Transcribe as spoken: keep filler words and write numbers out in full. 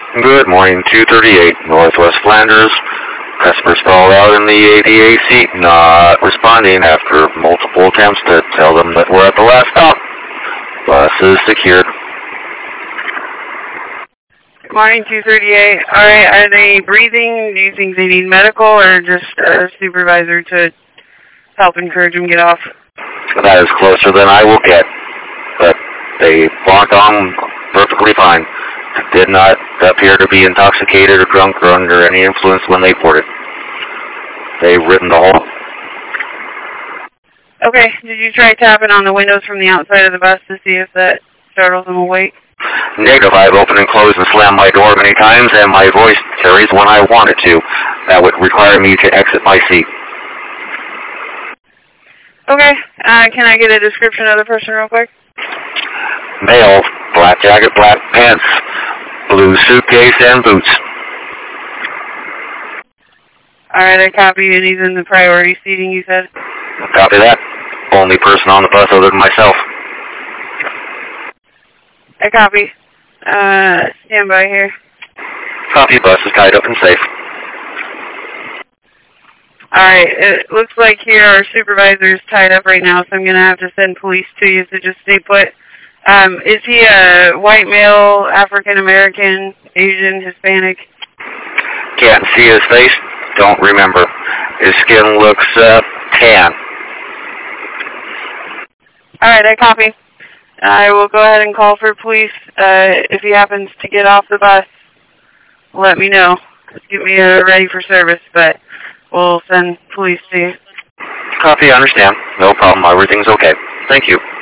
Good morning, two thirty-eight, Northwest Flanders. Customer stalled out in the A D A seat, not responding after multiple attempts to tell them that we're at the last stop. Bus is secured. Good morning, two thirty-eight. Alright, are they breathing? Do you think they need medical or just a supervisor to help encourage them get off? That is closer than I will get, but they walked on perfectly fine. Did not appear to be intoxicated or drunk or under any influence when they boarded. They've written the whole. Okay, did you try tapping on the windows from the outside of the bus to see if that startles them awake? Negative. I've opened and closed and slammed my door many times, and my voice carries when I want it to. That would require me to exit my seat. Okay, uh, can I get a description of the person real quick? Male, black jacket, black pants, blue suitcase, and boots. Alright, I copy, and he's in the priority seating, you said? Copy that. Only person on the bus other than myself. I copy. Uh, stand by here. Copy, bus is tied up and safe. Alright, it looks like here our supervisor is tied up right now, so I'm going to have to send police to you, so just stay put. Um, is he a white male, African-American, Asian, Hispanic? Can't see his face. Don't remember. His skin looks, uh, tan. Alright, I copy. I will go ahead and call for police. Uh, if he happens to get off the bus, let me know. Just get me uh, ready for service, but we'll send police to you. Copy, I understand. No problem. Everything's okay. Thank you.